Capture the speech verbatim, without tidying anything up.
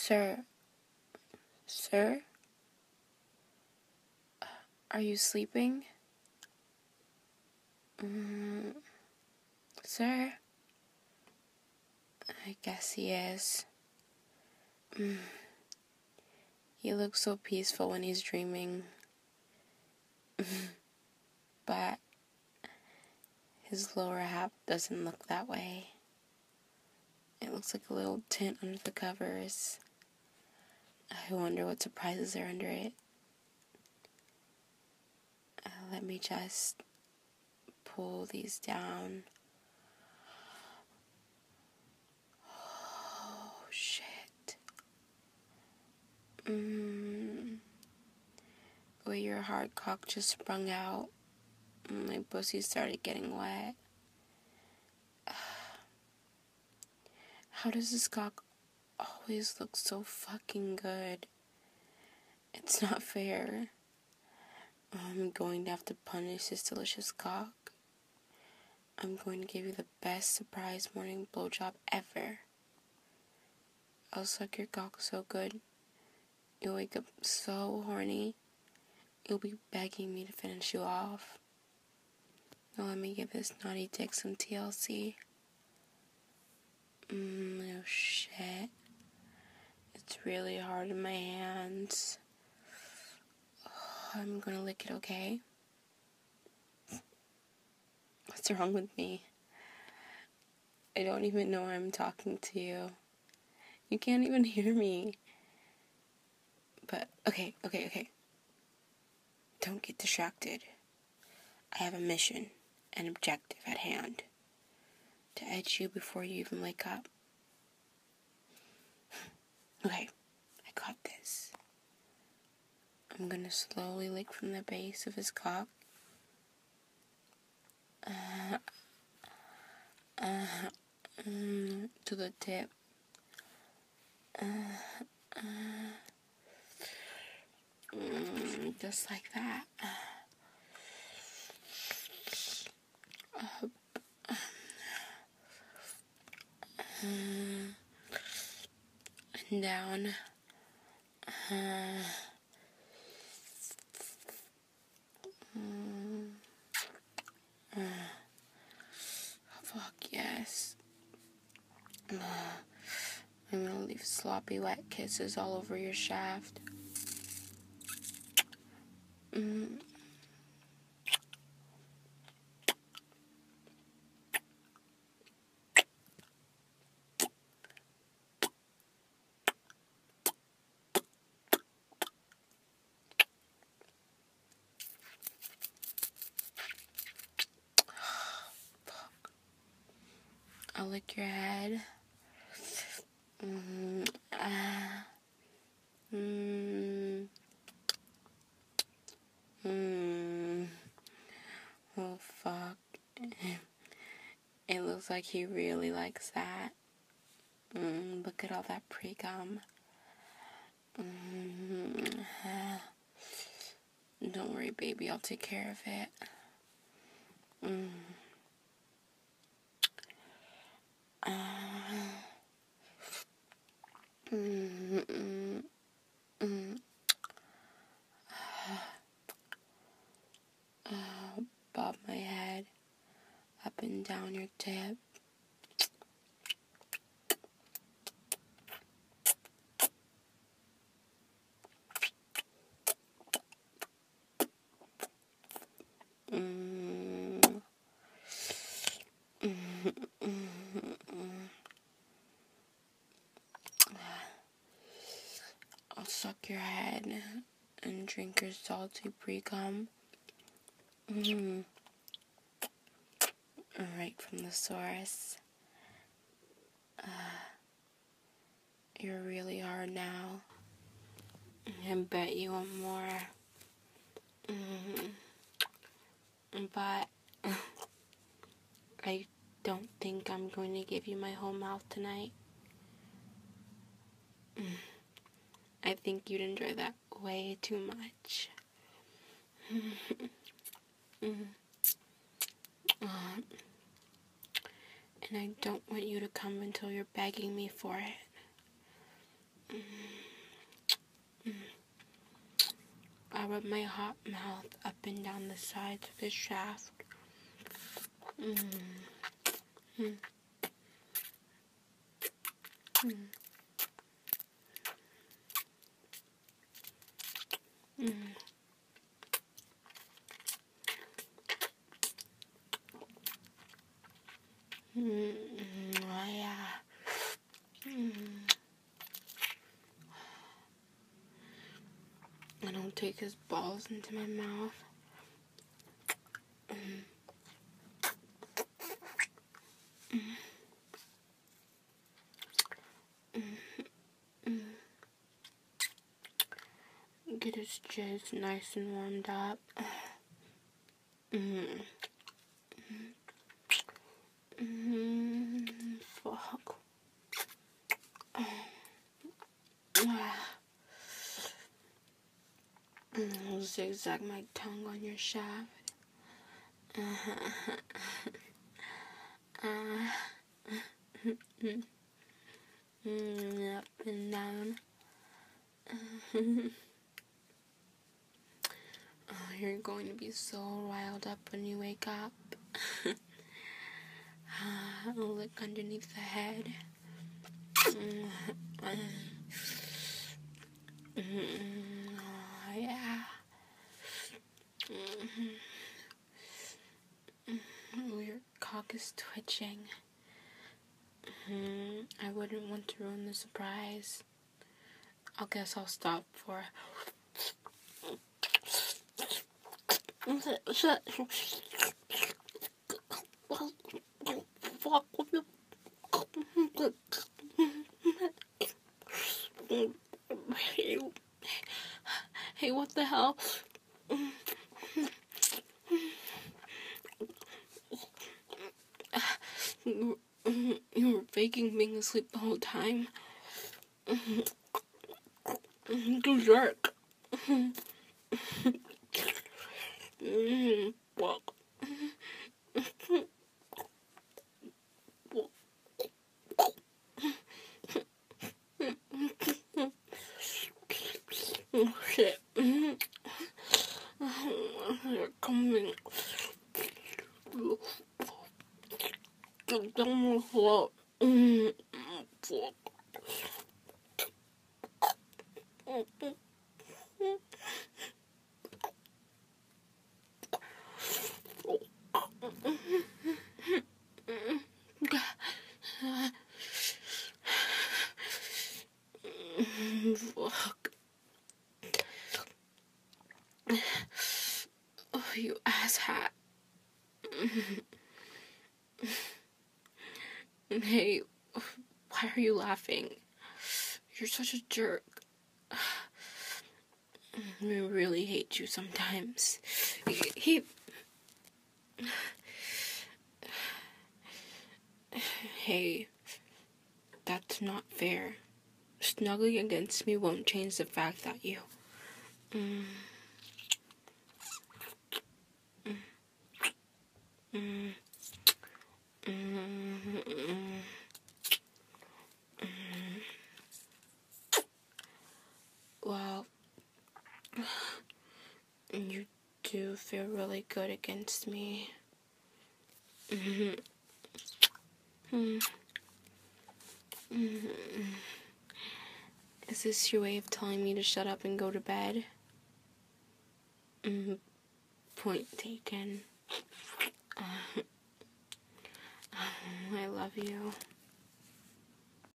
Sir? Sir? Are you sleeping? Mm, sir? I guess he is. Mm. He looks so peaceful when he's dreaming. But his lower half doesn't look that way. It looks like a little tint under the covers. I wonder what surprises are under it. Uh, let me just pull these down. Oh, shit. Mm. The way your hard cock just sprung out. My pussy started getting wet. How does this cock always look so fucking good? It's not fair. I'm going to have to punish this delicious cock. I'm going to give you the best surprise morning blowjob ever. I'll suck your cock so good, you'll wake up so horny, you'll be begging me to finish you off. Now let me give this naughty dick some T L C. Mmm, oh shit. It's really hard in my hands. Oh, I'm gonna lick it, okay? What's wrong with me? I don't even know I'm talking to you. You can't even hear me. But, okay, okay, okay. Don't get distracted. I have a mission, an objective at hand. To edge you before you even wake up. Okay, I got this. I'm gonna slowly lick from the base of his cock. Uh, uh, mm, to the tip. Uh, uh, mm, just like that. Up. Uh, and down. Uh, mm, uh, fuck yes. Uh, I'm gonna leave sloppy wet kisses all over your shaft. Mm. I'll lick your head. Mm, ah, mm, mm. Oh, fuck. It looks like he really likes that. Mm, look at all that pre-cum. Mm, ah. Don't worry, baby. I'll take care of it. Mm. Uh, mm, mm, mm. Uh, bob my head up and down your tip. Mm. Mm, mm, mm. I'll suck your head and drink your salty pre-cum. Mm. Right from the source. Uh, you're really hard now. I bet you want more. Mm. But I don't think I'm going to give you my whole mouth tonight. I think you'd enjoy that way too much. mm. uh, and I don't want you to come until you're begging me for it. I rub my hot mouth up and down the sides of his shaft. Mm. Mm. Mm. Mm. Mm. Oh, yeah. Mm. I don't take his balls into my mouth. Mm. Mm. Mm. Get his jizz nice and warmed up. Mm. Mm. Fuck. I'll zigzag my tongue on your shaft. Uh-huh. Uh, mm, up and down. Oh, you're going to be so riled up when you wake up. I'll look underneath the head. Mm, oh, yeah. Oh, your cock is twitching. Mm, I wouldn't want to ruin the surprise. I guess I'll stop for... Hey, what the hell? You were, you were faking being asleep the whole time. You jerk. Fuck. Oh, shit. They're coming. Get down the floor. Fuck. Fuck. Oh, you asshat. Hey, why are you laughing? You're such a jerk. I really hate you sometimes. He... Hey, that's not fair. Snuggling against me won't change the fact that you... Mm. Mm. Mm. Mm. Mm. Well, you do feel really good against me. Mm-hmm. Mm. Mm. Is this your way of telling me to shut up and go to bed? Mm. Point taken. Uh, I love you.